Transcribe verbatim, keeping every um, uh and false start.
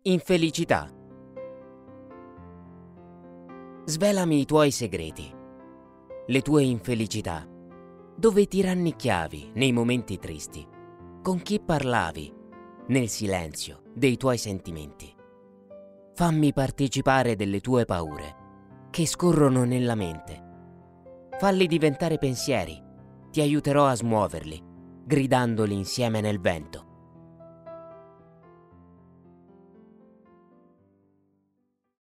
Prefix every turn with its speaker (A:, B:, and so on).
A: Infelicità. Svelami i tuoi segreti, le tue infelicità, dove ti rannicchiavi nei momenti tristi, con chi parlavi nel silenzio dei tuoi sentimenti. Fammi partecipare delle tue paure che scorrono nella mente. Falli diventare pensieri, ti aiuterò a smuoverli, gridandoli insieme nel vento.